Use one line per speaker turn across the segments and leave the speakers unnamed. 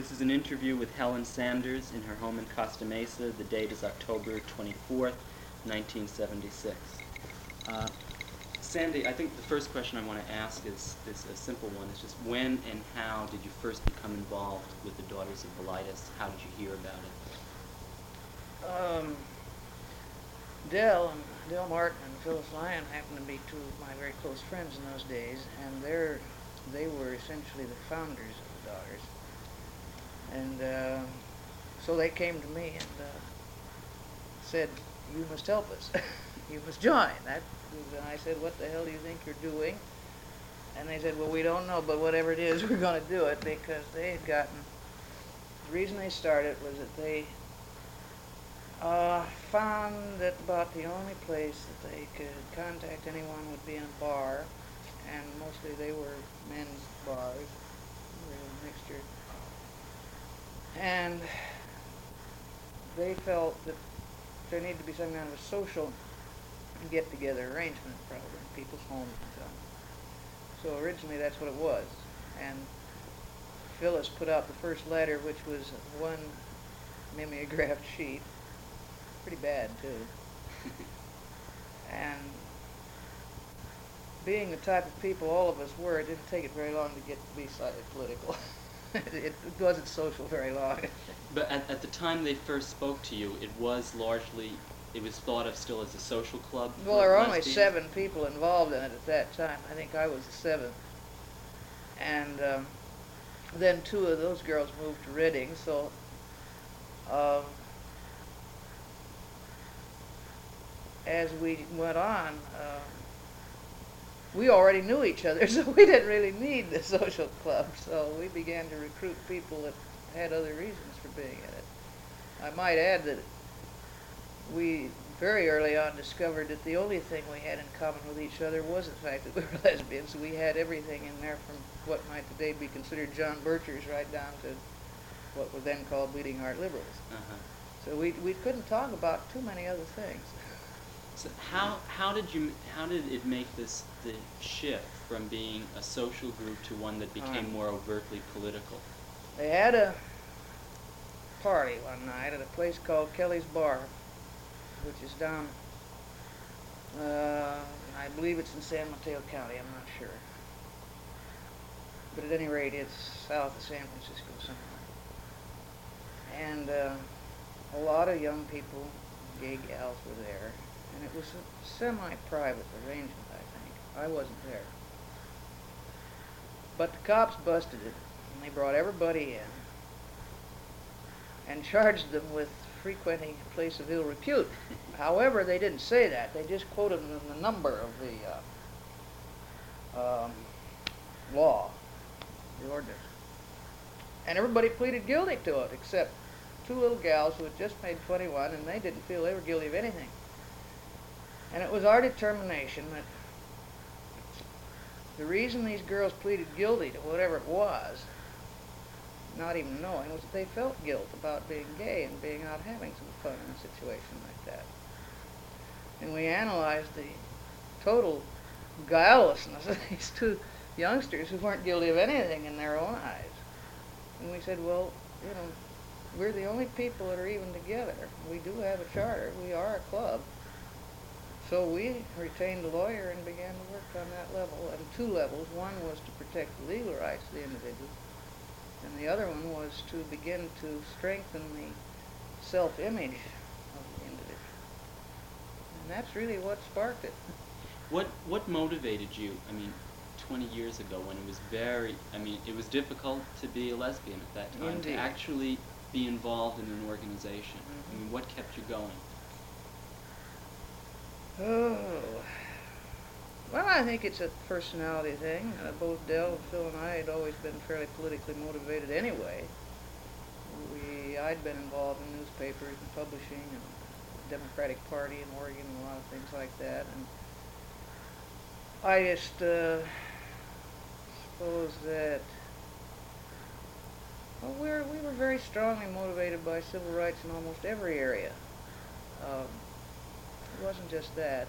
This is an interview with Helen Sanders in her home in Costa Mesa. The date is October 24th, 1976. Uh, Sandy, I think the first question I want to ask is a simple one. It's just when and how did you first become involved with the Daughters of Bilitis? How did you hear about it?
Del Martin and Phyllis Lyon happened to be two of my very close friends in those days, and they were essentially the founders of the Daughters. And so they came to me and said, "You must help us. You must join." And I said, "What the hell do you think you're doing?" And they said, "Well, we don't know, but whatever it is, we're going to do it," because they had gotten, the reason they started was that they found that about the only place that they could contact anyone would be in a bar, and mostly they were men's bars, they were a mixture. And they felt that there needed to be some kind of a social get-together arrangement, probably in people's homes and so on. So originally that's what it was. And Phyllis put out the first letter, which was one mimeographed sheet. Pretty bad, too. And being the type of people all of us were, it didn't take it very long to get to be slightly political. It wasn't social very long.
But at the time they first spoke to you, it was thought of still as a social club?
Well, there were only 7 people involved in it at that time. I think I was the 7th. And then 2 of those girls moved to Reading, so as we went on, we already knew each other, so we didn't really need the social club. So we began to recruit people that had other reasons for being in it. I might add that we very early on discovered that the only thing we had in common with each other was the fact that we were lesbians. We had everything in there from what might today be considered John Birchers right down to what were then called Bleeding Heart Liberals. So we couldn't talk about too many other things.
So how did it make the shift from being a social group to one that became more overtly political?
They had a party one night at a place called Kelly's Bar, which is down, I believe it's in San Mateo County, I'm not sure. But at any rate, it's south of San Francisco somewhere. And a lot of young people, gay gals, were there. And it was a semi-private arrangement, I think. I wasn't there. But the cops busted it, and they brought everybody in and charged them with frequenting a place of ill repute. However, they didn't say that. They just quoted them the number of the law, the ordinance. And everybody pleaded guilty to it, except 2 little gals who had just made 21, and they didn't feel they were guilty of anything. And it was our determination that the reason these girls pleaded guilty to whatever it was, not even knowing, was that they felt guilt about being gay and being out having some fun in a situation like that. And we analyzed the total guilelessness of these 2 youngsters who weren't guilty of anything in their own eyes. And we said, well, you know, we're the only people that are even together. We do have a charter. We are a club. So we retained a lawyer and began to work on that level, and 2 levels. One was to protect the legal rights of the individual, and the other one was to begin to strengthen the self-image of the individual. And that's really what sparked it.
What motivated you? I mean, 20 years ago when it was difficult to be a lesbian at that time.
Indeed.
To actually be involved in an organization. I mean, what kept you going?
Oh, well, I think it's a personality thing. Both Del, Phil, and I had always been fairly politically motivated anyway. I'd been involved in newspapers and publishing and the Democratic Party in Oregon and a lot of things like that. And I just suppose that we were very strongly motivated by civil rights in almost every area. It wasn't just that.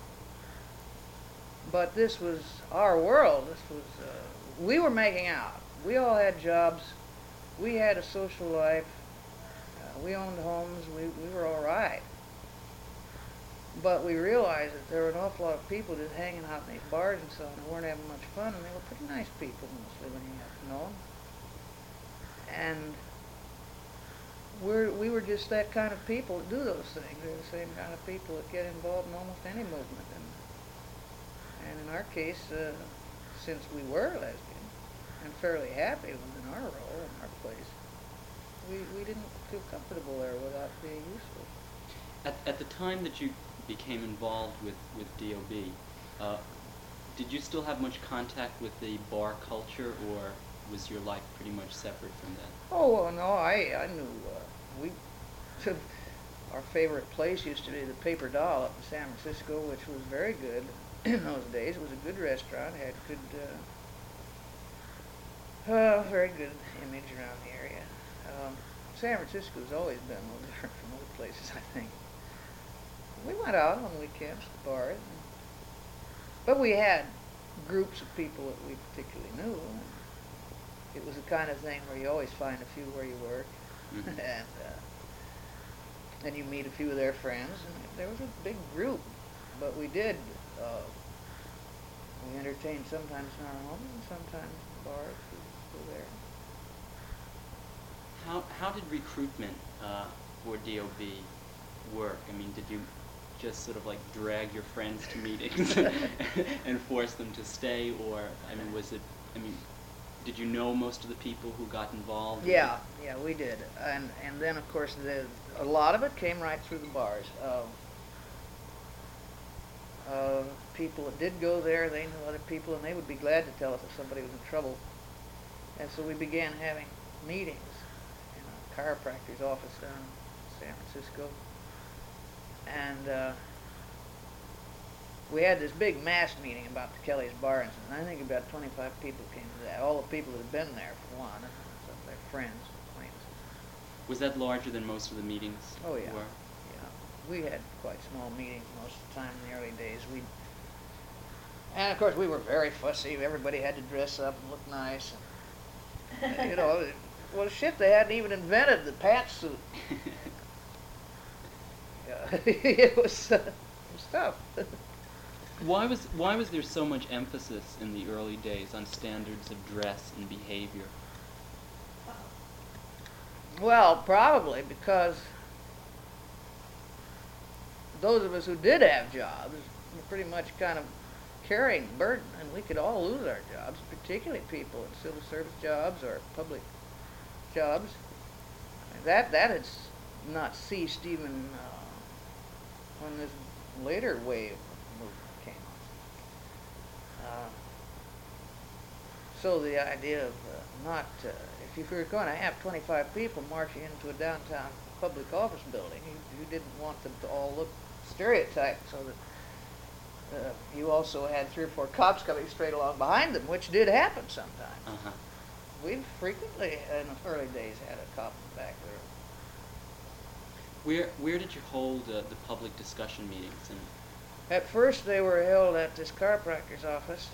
But this was our world. We were making out. We all had jobs we had a social life. We owned homes. We were all right. But we realized that there were an awful lot of people just hanging out in these bars and so on and weren't having much fun, and they were pretty nice people mostly when you got to know them. And we were just that kind of people that do those things. We're the same kind of people that get involved in almost any movement. And in our case, since we were lesbian and fairly happy within our role and our place, we didn't feel comfortable there without being useful.
At the time that you became involved with DOB, did you still have much contact with the bar culture, or was your life pretty much separate from that?
Oh, well, no, I knew, we, our favorite place used to be the Paper Doll up in San Francisco, which was very good in those days. It was a good restaurant, had good, very good image around the area. San Francisco's always been a little different from other places, I think. We went out on weekends to bars, but we had groups of people that we particularly knew. And it was the kind of thing where you always find a few where you work,
Mm-hmm.
and then you meet a few of their friends, and there was a big group. But we did, we entertained sometimes in our home and sometimes in bars. We were there.
How did recruitment for DOB work? I mean, did you just sort of like drag your friends to meetings and force them to stay, or I mean, did you know most of the people who got involved?
Yeah, we did, and then of course a lot of it came right through the bars. People that did go there, they knew other people, and they would be glad to tell us if somebody was in trouble. And so we began having meetings in a chiropractor's office down in San Francisco, and we had this big mass meeting about the Kelly's Bar incident. I think about 25 people came to that. All the people that had been there, for one, and some of their friends, acquaintances.
Was that larger than most of the meetings?
Oh yeah.
were?
Yeah, we had quite small meetings most of the time in the early days. And of course we were very fussy. Everybody had to dress up and look nice. And, you know, well shit, they hadn't even invented the pantsuit. Yeah, it was tough.
Why was there so much emphasis in the early days on standards of dress and behavior?
Well, probably because those of us who did have jobs were pretty much kind of carrying the burden, and we could all lose our jobs, particularly people in civil service jobs or public jobs. That had not ceased even when this later wave movement came on. So the idea of if you were going to have 25 people marching into a downtown public office building, you didn't want them to all look stereotyped, so that you also had 3 or 4 cops coming straight along behind them, which did happen sometimes.
Uh-huh.
We frequently, in the early days, had a cop in the back there.
Where did you hold the public discussion meetings? And
At first, they were held at this chiropractor's office.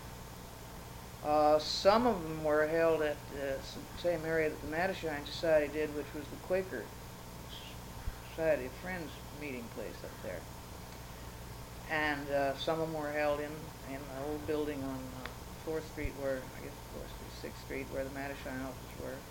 Some of them were held at the same area that the Mattachine Society did, which was the Quaker Society of Friends meeting place up there. And some of them were held in the old building on 4th Street, where, I guess 4th Street, 6th Street, where the Mattachine offices were.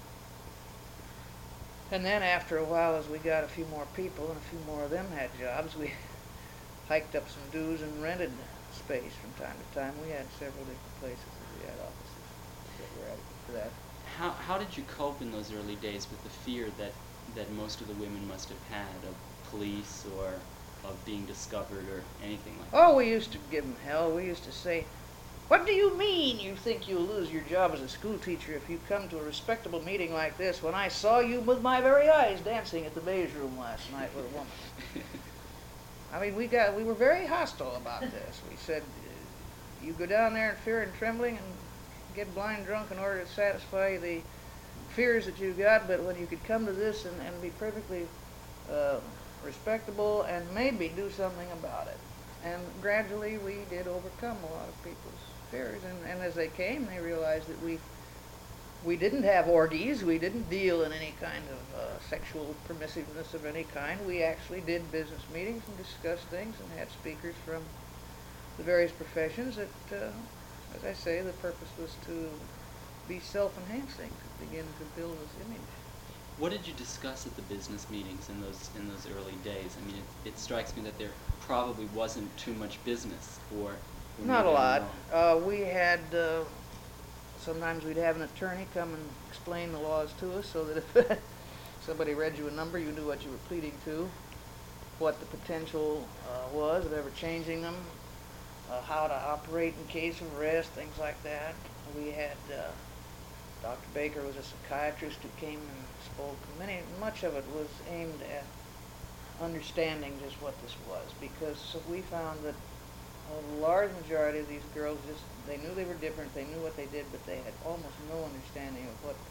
And then after a while, as we got a few more people and a few more of them had jobs, we hiked up some dues and rented space from time to time. We had several different places that we had offices that were adequate for that.
how did you cope in those early days with the fear that most of the women must have had of police or of being discovered or anything like that?
Oh, we used to give them hell. We used to say, "What do you mean you think you'll lose your job as a school teacher if you come to a respectable meeting like this when I saw you with my very eyes dancing at the beige room last night with a woman?" I mean, we were very hostile about this. We said, you go down there in fear and trembling and get blind drunk in order to satisfy the fears that you got, but when you could come to this and be perfectly respectable and maybe do something about it. And gradually we did overcome a lot of people's fears, and as they came, they realized that we We didn't have orgies. We didn't deal in any kind of sexual permissiveness of any kind. We actually did business meetings and discussed things and had speakers from the various professions that, as I say, the purpose was to be self-enhancing, to begin to build this image.
What did you discuss at the business meetings in those early days? I mean, it strikes me that there probably wasn't too much business, or
Not a
maybe I'm
lot.
wrong.
We had, sometimes we'd have an attorney come and explain the laws to us so that if somebody read you a number, you knew what you were pleading to, what the potential was of ever changing them, how to operate in case of arrest, things like that. We had Dr. Baker was a psychiatrist who came and spoke. Much of it was aimed at understanding just what this was, because we found that a large majority of these girls they knew they were different, they knew what they did, but they had almost no understanding of what,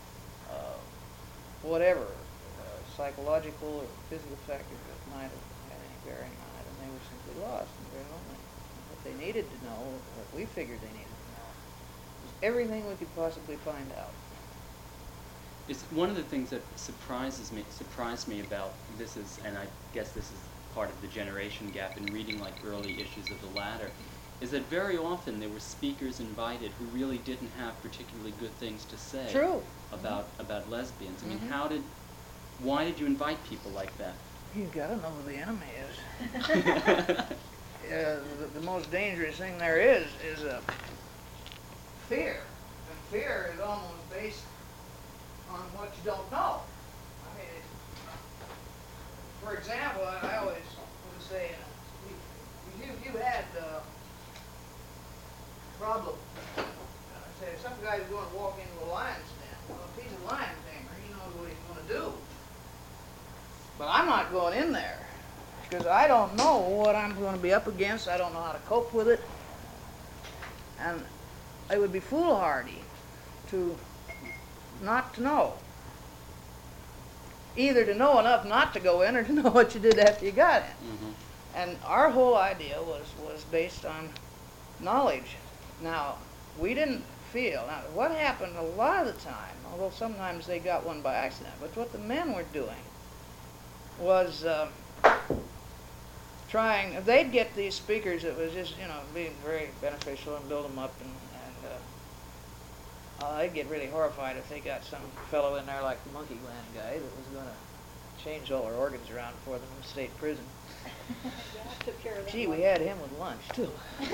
whatever psychological or physical factors that might have had any bearing on it, and they were simply lost and very lonely. What they needed to know, what we figured they needed to know, was everything we could possibly find out.
It's one of the things that surprised me about this is, and I guess this is part of the generation gap in reading like early issues of the Ladder, is that very often there were speakers invited who really didn't have particularly good things to say.
True.
About lesbians. I mean,
Mhm.
why did you invite people like that?
You've got to know who the enemy is. The most dangerous thing there is fear. And fear is almost based on what you don't know. I mean, for example, I always would say, if you had a problem, say some guy's going to walk into a lion's den. Well, if he's a lion tamer, he knows what he's going to do. But I'm not going in there because I don't know what I'm going to be up against. I don't know how to cope with it. And it would be foolhardy to not to know. Either to know enough not to go in or to know what you did after you got in.
Mm-hmm.
And our whole idea was based on knowledge. Now, we didn't feel, now what happened a lot of the time, although sometimes they got one by accident, but what the men were doing was trying, they'd get these speakers that was just, being very beneficial and build them up, and they'd get really horrified if they got some fellow in there like the monkey gland guy that was going to change all their organs around for them in the state prison.
Yeah, I took care of that
Gee,
one.
we had him with lunch, too.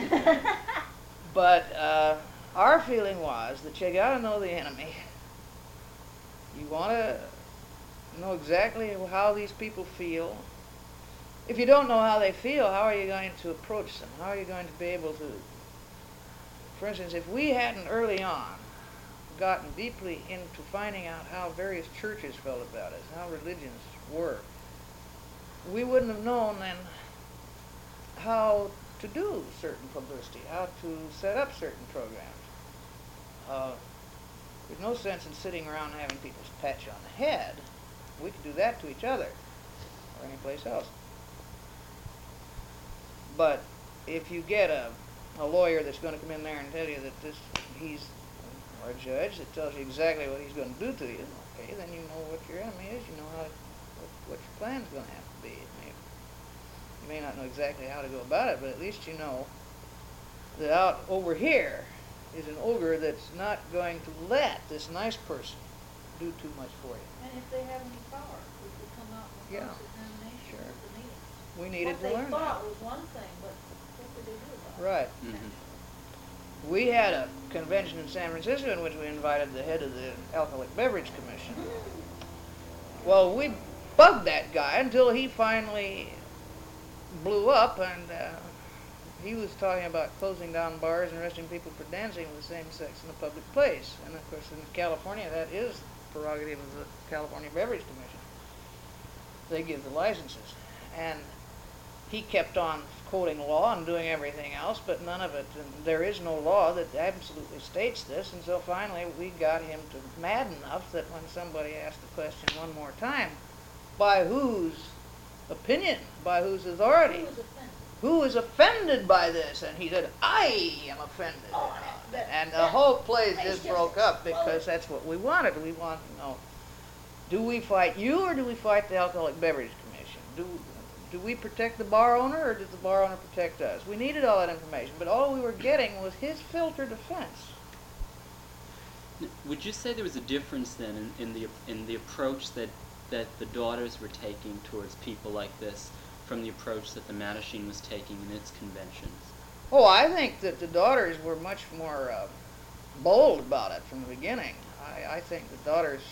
But our feeling was that you got to know the enemy. You want to know exactly how these people feel. If you don't know how they feel, how are you going to approach them? How are you going to be able to... For instance, if we hadn't early on gotten deeply into finding out how various churches felt about us, how religions were, we wouldn't have known then how to do certain publicity, how to set up certain programs. There's no sense in sitting around and having people pat you on the head. We could do that to each other or anyplace else. But if you get a lawyer that's going to come in there and tell you that or a judge that tells you exactly what he's going to do to you, okay, then you know what your enemy is, you know what your plan's going to have to be. You may not know exactly how to go about it, but at least you know that out over here is an ogre that's not going to let this nice person do too much for you.
And if they have any power, we could come out with
Yeah.
cross-examination
Sure.
at the meetings.
We needed to
What
learn
they
that.
thought was one thing, but what did they do about it?
Right.
Mm-hmm.
We had a convention in San Francisco in which we invited the head of the Alcoholic Beverage Commission. Well, we bugged that guy until he finally blew up, and he was talking about closing down bars and arresting people for dancing with the same sex in a public place. And of course, in California, that is the prerogative of the California Beverage Commission. They give the licenses. And he kept on quoting law and doing everything else, but none of it. And there is no law that absolutely states this, and so finally we got him to mad enough that when somebody asked the question one more time, by whose opinion, by whose authority,
Who was offended?
who is offended by this? And he said, I am offended.
Oh,
And the whole place
It's
just
just
broke up
exploded.
because that's what we wanted. We wanted to know, do we fight you or do we fight the Alcoholic Beverage Commission? Do we protect the bar owner or does the bar owner protect us? We needed all that information, but all we were getting was his filter defense.
Would you say there was a difference then in the approach that the daughters were taking towards people like this from the approach that the Mattachine was taking in its conventions?
Oh, I think that the daughters were much more bold about it from the beginning. I think the daughters,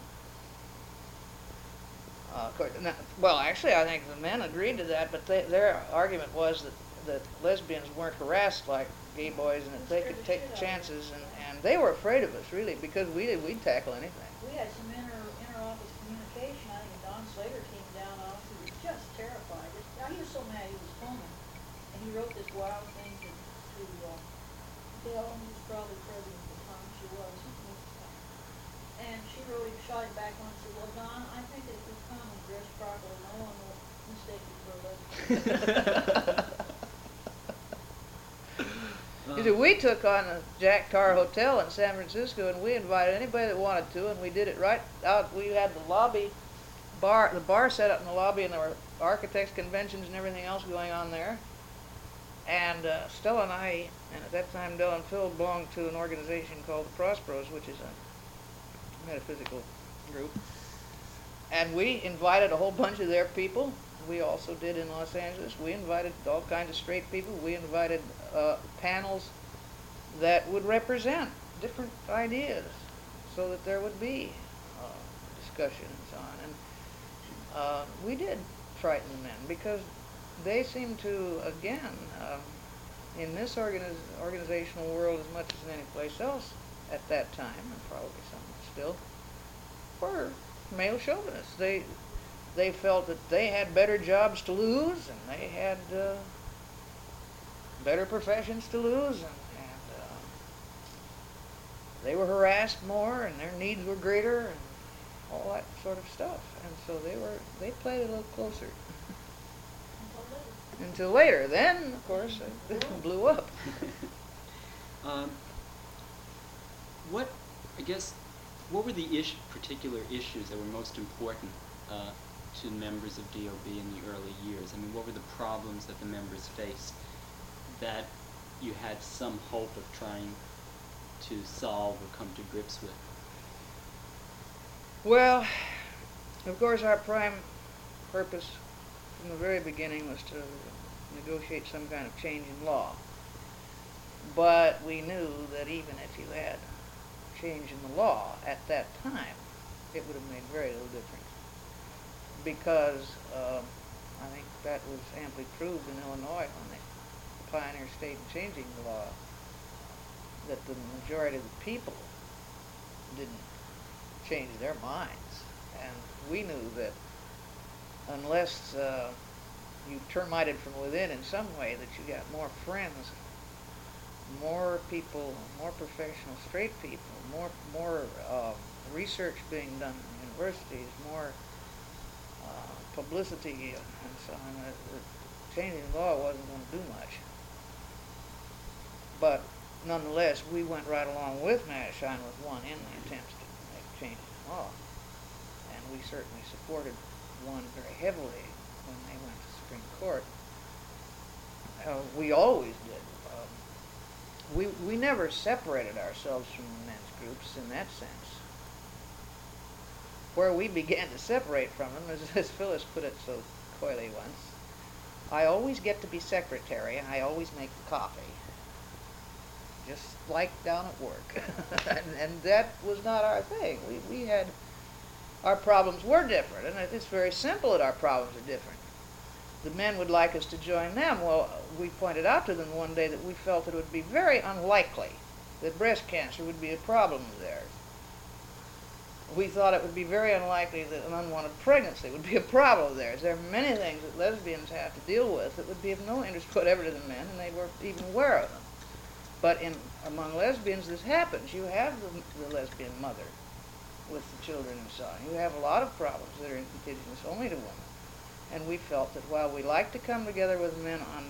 well, actually, I think the men agreed to that, but their argument was that lesbians weren't harassed like gay boys and that they could take chances, and they were afraid of us, really, because we'd tackle anything.
We had some inter-office communication. I think Don Slater came down on us. He was just terrified. He was so mad he was foaming. And he wrote this wild thing to Dale, who was probably president at the time. She was. And she wrote him, shot him back on and said, well, Don, I think that if we come and dress properly, no one will mistake you for a lesbian.
You see, we took on the Jack Tar Hotel in San Francisco, and we invited anybody that wanted to, and we did it right out. We had the bar set up in the lobby, and there were architects' conventions and everything else going on there. And Stella and I, and at that time Del and Phil, belonged to an organization called the Prosperos, which is a metaphysical group. And we invited a whole bunch of their people. We also did in Los Angeles. We invited all kinds of straight people. We invited panels that would represent different ideas so that there would be discussion and so on. And we did frighten the men because they seemed to, again, in this organizational world as much as any place else at that time, and probably somewhat still, were male chauvinists. They felt that they had better jobs to lose, and they had better professions to lose, and they were harassed more, and their needs were greater, and all that sort of stuff. And so they played a little closer. Until later. Then, of course, it blew up.
What were the particular issues that were most important to members of DOB in the early years? I mean, what were the problems that the members faced that you had some hope of trying to solve or come to grips with?
Well, of course, our prime purpose from the very beginning was to negotiate some kind of change in law. But we knew that even if you had change in the law at that time, it would have made very little difference. Because I think that was amply proved in Illinois when the pioneer state in changing the law, that the majority of the people didn't change their minds. And we knew that unless you termited from within in some way, that you got more friends, more people, more professional straight people, more research being done in universities, more publicity and so on. Changing the law wasn't going to do much. But nonetheless, we went right along with Mattachine with one in the attempts to make changes in law. And we certainly supported one very heavily when they went to Supreme Court. We always did. We never separated ourselves from the men's groups in that sense. Where we began to separate from them, as Phyllis put it so coyly once, I always get to be secretary and I always make the coffee. Just like down at work. and that was not our thing. We had, our problems were different, and it's very simple that our problems are different. The men would like us to join them. Well, we pointed out to them one day that we felt that it would be very unlikely that breast cancer would be a problem of theirs. We thought it would be very unlikely that an unwanted pregnancy would be a problem of theirs. There are many things that lesbians have to deal with that would be of no interest whatever to the men, and they weren't even aware of them. But among lesbians, this happens. You have the lesbian mother with the children and so on. You have a lot of problems that are indigenous only to women. And we felt that while we like to come together with men on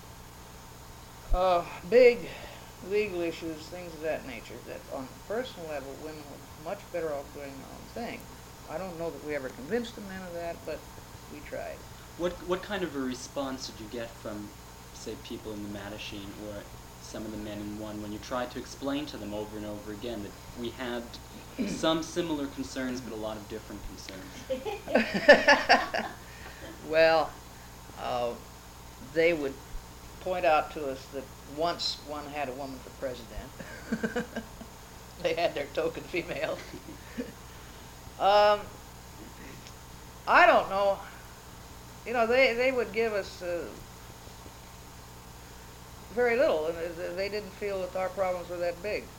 the big legal issues, things of that nature, that on a personal level, women were much better off doing their own thing. I don't know that we ever convinced the men of that, but we tried.
What kind of a response did you get from, say, people in the Mattachine or some of the men in one when you tried to explain to them over and over again that we had some similar concerns but a lot of different concerns?
Well, they would point out to us that once one had a woman for president. They had their token female. I don't know. You know, they would give us very little, and they didn't feel that our problems were that big.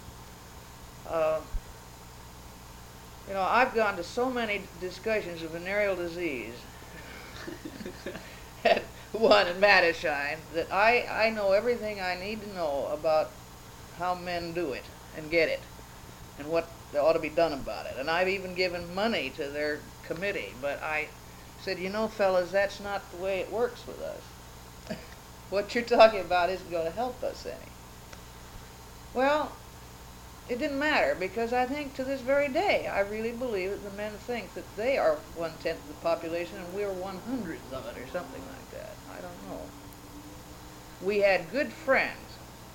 You know, I've gone to so many discussions of venereal disease at one in Mattachine that I know everything I need to know about how men do it and get it and what ought to be done about it. And I've even given money to their committee, but I said, you know, fellas, that's not the way it works with us. What you're talking about isn't going to help us any. Well, it didn't matter, because I think to this very day, I really believe that the men think that they are 1/10 of the population and we're 1/100 of it, or something like that. I don't know. We had good friends.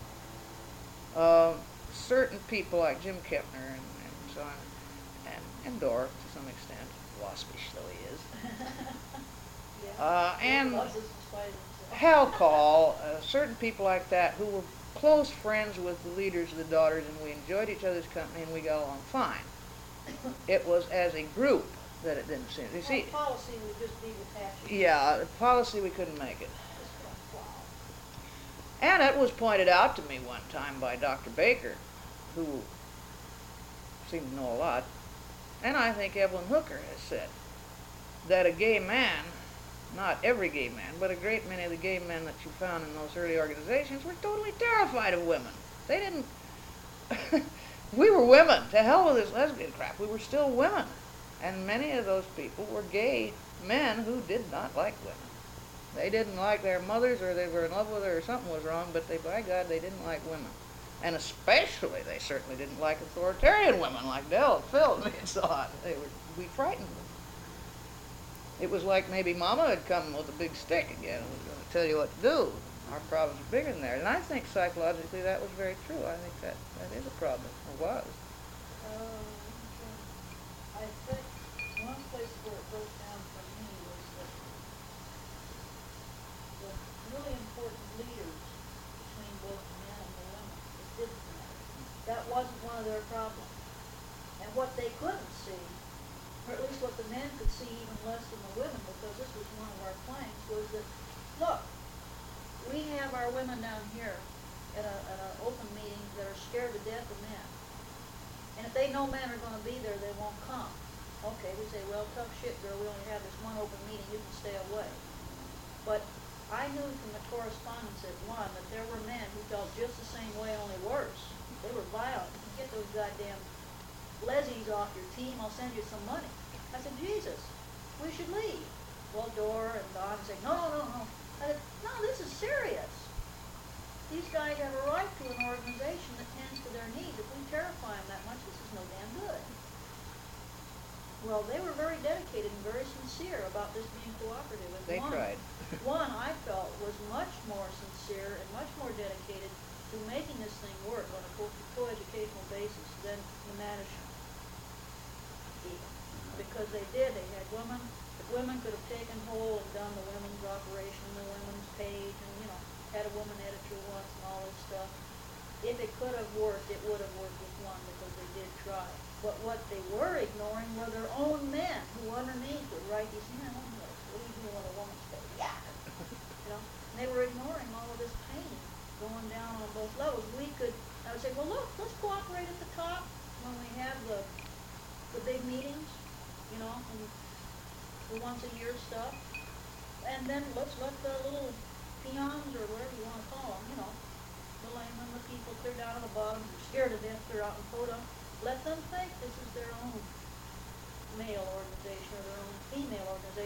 Certain people like Jim Kepner and so on, and Dorff to some extent, waspish though he is.
Yeah.
And
Loves us in spite of himself.
Hal Call, certain people like that who were close friends with the leaders of the Daughters, and we enjoyed each other's company and we got along fine. It was as a group that it didn't seem. You
Well,
see,
policy would just be detaching.
yeah, the policy we couldn't make it.
Just like, wow.
And it was pointed out to me one time by Dr. Baker, who seemed to know a lot, and I think Evelyn Hooker has said, that a gay man, not every gay man, but a great many of the gay men that you found in those early organizations were totally terrified of women. They didn't... We were women. To hell with this lesbian crap. We were still women. And many of those people were gay men who did not like women. They didn't like their mothers, or they were in love with her, or something was wrong, but they, by God, they didn't like women. And especially, they certainly didn't like authoritarian women like Dell and Phil and me and so on. We frightened them. It was like maybe Mama had come with a big stick again and was going to tell you what to do. Our problems are bigger than theirs. And I think psychologically that was very true. I think that is a problem, or was.
I think one place where it broke down for me was that the really important leaders between both the men and the women, it didn't matter. That wasn't one of their problems. And what they couldn't see, or at least what the men could see even less than the women, because this was one of our planks, was that, look, we have our women down here at an open meeting that are scared to death of men. And if they know men are going to be there, they won't come. Okay, we say, well, tough shit, girl, we only have this one open meeting, you can stay away. But I knew from the correspondence at one that there were men who felt just the same way, only worse. They were violent. Get those goddamn lesbies off your team, I'll send you some money. I said, Jesus, we should leave. Well, Dora and Don said, no. I said, no, this is serious. These guys have a right to an organization that tends to their needs. If we terrify them that much, this is no damn good. Well, they were very dedicated and very sincere about this being cooperative. And
They tried.
One, I felt, was much more sincere and much more dedicated to making this thing work on a co-educational basis than the Mattachine. Because they did. They had women. If women could have taken hold and done the women's operation, the women's page, and, you know, had a woman editor once and all this stuff. If it could have worked, it would have worked with one, because they did try. But what they were ignoring were their own men who underneath would write these, what do you do on a woman's page? Yeah. You know, and they were ignoring all of this pain going down on both levels. I would say, well, look, let's cooperate at the top when we have the big meetings, you know, and the once-a-year stuff. And then let's let the little peons, or whatever you want to call them, you know, the laymen, the people clear down at the bottom, who are scared to death, clear out in Podunk. Let them think this is their own male organization or their own female organization, and why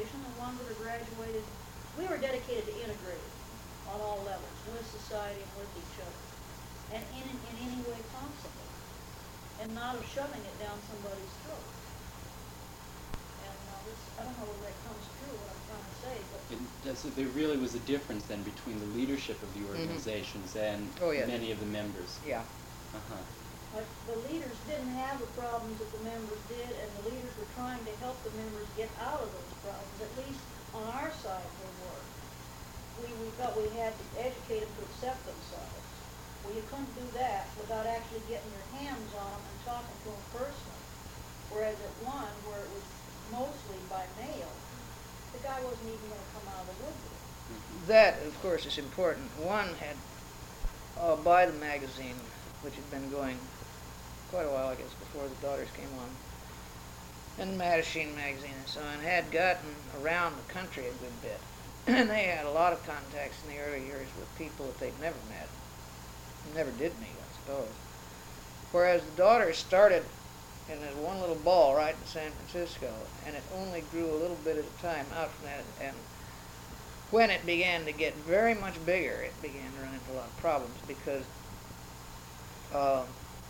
ones that are graduated, we were dedicated to integrating on all levels, with society and with each other, and in any way possible, and not of shoving it down somebody's throat. And I don't know whether that comes true, what I'm trying to say, but
So there really was a difference then between the leadership of the organizations and
Oh, yes.
many of the members.
Yeah.
Uh-huh.
but the leaders didn't have the problems that the members did, and the leaders were trying to help the members get out of those problems. At least on our side they were. We felt we had to educate them to accept themselves. Well, you couldn't do that without actually getting your hands on them and talking to them personally. Whereas at one, where it was mostly by mail, the guy wasn't even going to come out of the woodwork.
That, of course, is important. One had, by the magazine, which had been going quite a while, I guess, before the daughters came on, and Mattachine magazine and so on, had gotten around the country a good bit. And they had a lot of contacts in the early years with people that they'd never met, never did meet, I suppose. Whereas the daughters started in this one little ball right in San Francisco, and it only grew a little bit at a time out from that. And when it began to get very much bigger, it began to run into a lot of problems because I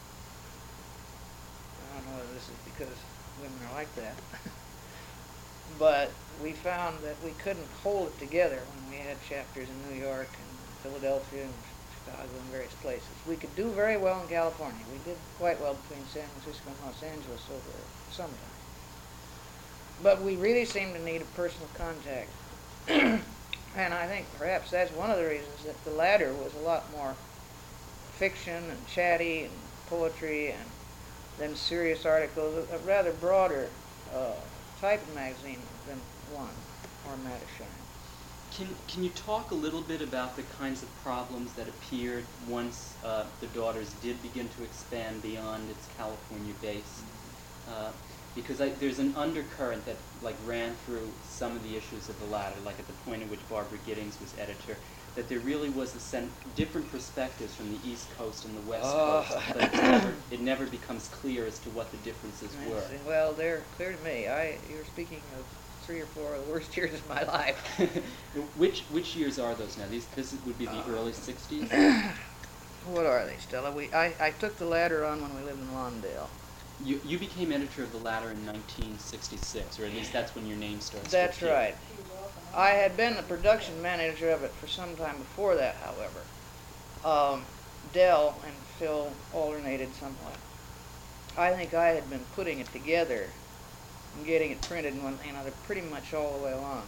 don't know whether this is because women are like that, but we found that we couldn't hold it together when we had chapters in New York and Philadelphia and Chicago and various places. We could do very well in California. We did quite well between San Francisco and Los Angeles over summertime. But we really seemed to need a personal contact. And I think perhaps that's one of the reasons that the latter was a lot more fiction and chatty and poetry and then serious articles, a rather broader type of magazine than one or Mattachine.
Can you talk a little bit about the kinds of problems that appeared once the daughters did begin to expand beyond its California base? Because there's an undercurrent that ran through some of the issues of the latter, like at the point at which Barbara Giddings was editor, that there really was different perspectives from the East Coast and the West Coast, but it never becomes clear as to what the differences were.
Well, they're clear to me. You're speaking of 3 or 4 of the worst years of my life.
Which years are those now? This would be the early 60s?
What are they, Stella? I took the latter on when we lived in Lawndale.
You became editor of the latter in 1966, or at least that's when your name starts.
That's right. I had been the production manager of it for some time before that, however. Dell and Phil alternated somewhat. I think I had been putting it together and getting it printed, and they're pretty much all the way along.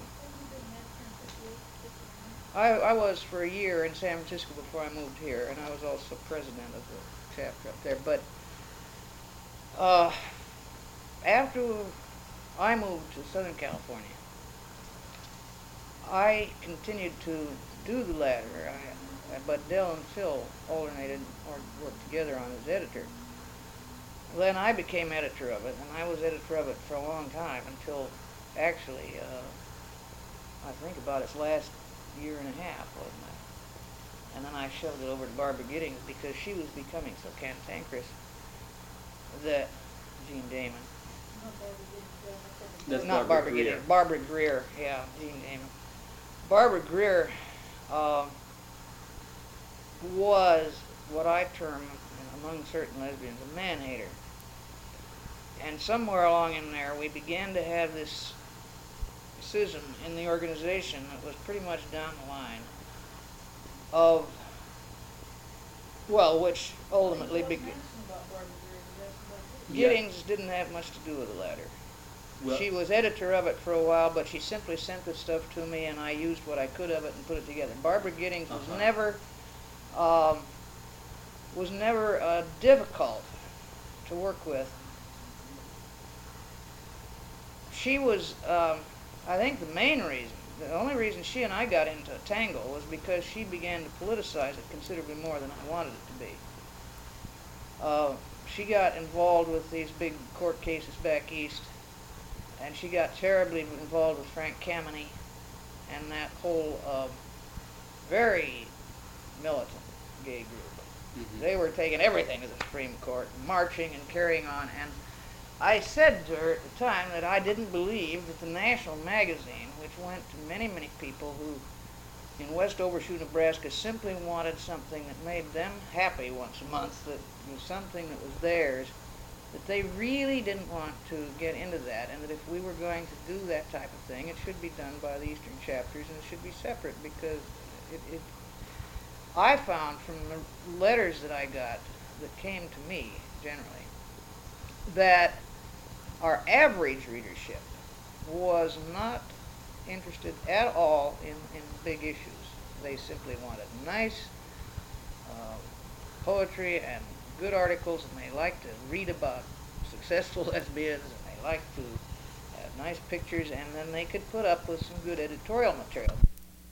I was for a year in San Francisco before I moved here, and I was also president of the chapter up there. But after I moved to Southern California, I continued to do the latter, but Dell and Phil alternated or worked together on as editor. Then I became editor of it, and I was editor of it for a long time until actually, I think about its last year and a half, wasn't it? And then I shoved it over to Barbara Giddings because she was becoming so cantankerous that Jean Damon.
That's
Not
Barbara
Giddings.
Greer.
Barbara Greer, yeah, Jean Damon. Barbara Greer was what I term, among certain lesbians, a man-hater. And somewhere along in there, we began to have this schism in the organization that was pretty much down the line of, well, which ultimately Giddings didn't have much to do with the latter.
Well,
She was editor of it for a while, but she simply sent the stuff to me, and I used what I could of it and put it together. Barbara Giddings was never difficult to work with. She was, I think, the main reason. The only reason she and I got into a tangle was because she began to politicize it considerably more than I wanted it to be. She got involved with these big court cases back east, and she got terribly involved with Frank Kameny and that whole very militant gay group.
Mm-hmm.
They were taking everything to the Supreme Court, marching and carrying on, and I said to her at the time that I didn't believe that the National magazine, which went to many, many people who in West Overshoe, Nebraska, simply wanted something that made them happy once a month, that was something that was theirs, that they really didn't want to get into that, and that if we were going to do that type of thing, it should be done by the Eastern chapters, and it should be separate, because I found from the letters that I got that came to me, generally, that our average readership was not interested at all in big issues. They simply wanted nice poetry and good articles, and they liked to read about successful lesbians, and they liked to have nice pictures, and then they could put up with some good editorial material.